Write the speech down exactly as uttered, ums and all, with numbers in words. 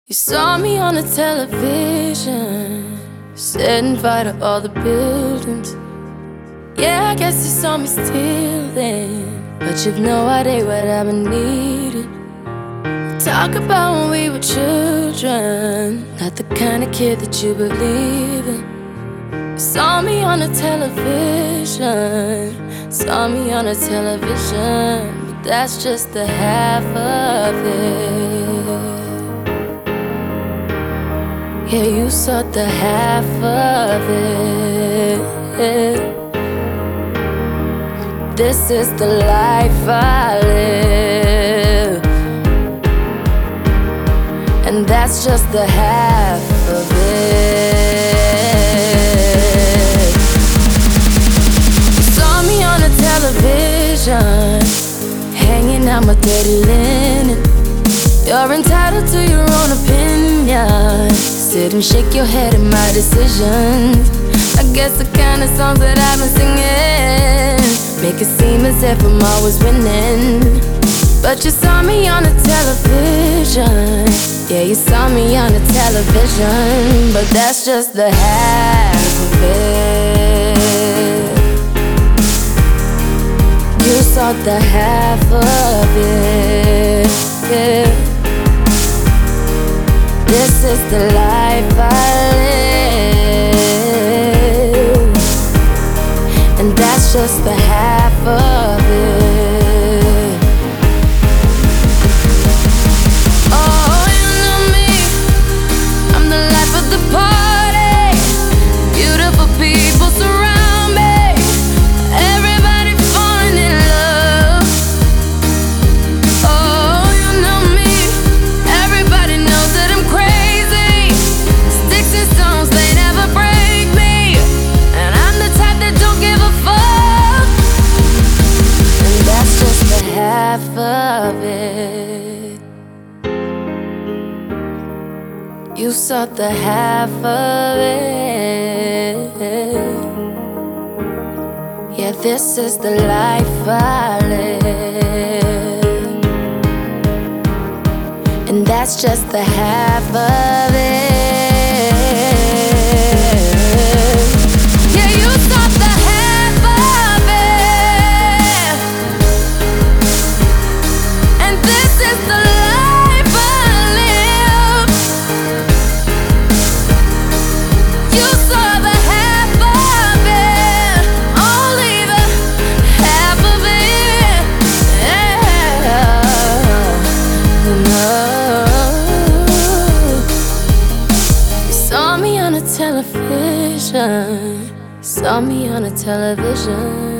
You saw me on the television, setting fire to all the buildings. Yeah, I guess you saw me stealing, but you've no idea what I've been needing. Talk about when we were children, not the kind of kid that you believe in. You saw me on the television, saw me on the television, but that's just the half of it. Yeah, you saw the half of it. This is the life I live, and that's just the half of it. You saw me on the television, hanging out my dirty linen. You're entitled to your own opinion. Sit and shake your head at my decisions. I guess the kind of songs that I've been singing make it seem as if I'm always winning. But you saw me on the television. Yeah, you saw me on the television, but that's just the half of it. You saw the half of it, yeah. This is the life I live, and that's just the half of it. Oh, you know me, I'm the life of the party. Beautiful people surround me, everybody falling in love. Oh, you know me, everybody knows that I'm crazy. Sticks and stones, they never break me, and I'm the type that don't give a fuck. And that's just the half of it. You saw the half of it. Yeah, this is the life I live, and that's just the half of it. Yeah, you saw the half of it, and this is the life I live. You saw the half of it, only the half of it. Yeah. No. You saw me on the television, saw me on the television.